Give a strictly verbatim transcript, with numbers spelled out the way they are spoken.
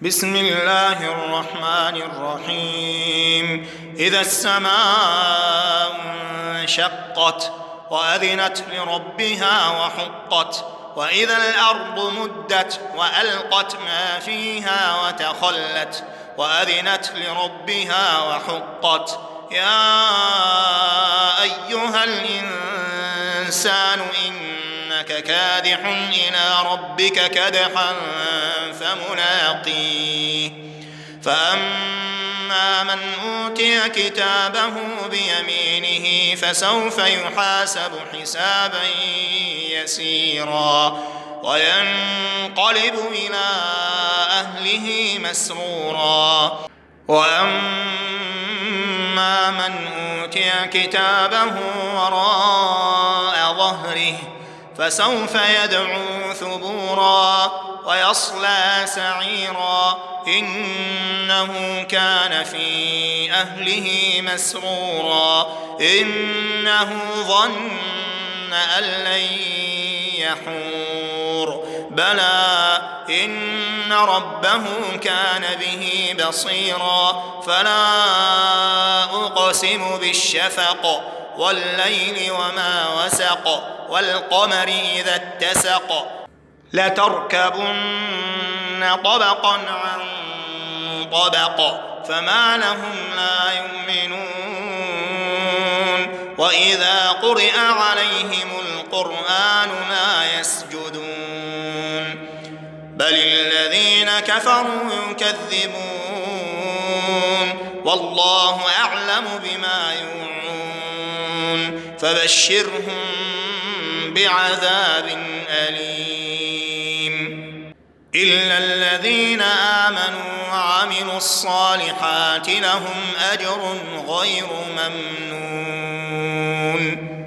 بسم الله الرحمن الرحيم إذا السماء انشقت وأذنت لربها وحقت وإذا الأرض مدت وألقت ما فيها وتخلت وأذنت لربها وحقت يا أيها الإنسان إنك كادح إلى ربك كدحا فملاقيه فأما من أوتي كتابه بيمينه فسوف يحاسب حسابا يسيرا وينقلب إلى أهله مسرورا وأما من أوتي كتابه وراء ظهره فسوف يدعو ثبورا ويصلى سعيرا إنه كان في أهله مسرورا إنه ظن أن لن يحور بلى إن ربه كان به بصيرا فلا أقسم بالشفق والليل وما وسق والقمر إذا اتسق لتركبن طبقا عن طبق فما لهم لا يؤمنون وإذا قرئ عليهم القرآن لا يسجدون بل الذين كفروا يكذبون والله أعلم بما يوعون فبشرهم بعذاب أليم إلا الذين آمنوا وعملوا الصالحات لهم أجر غير ممنون.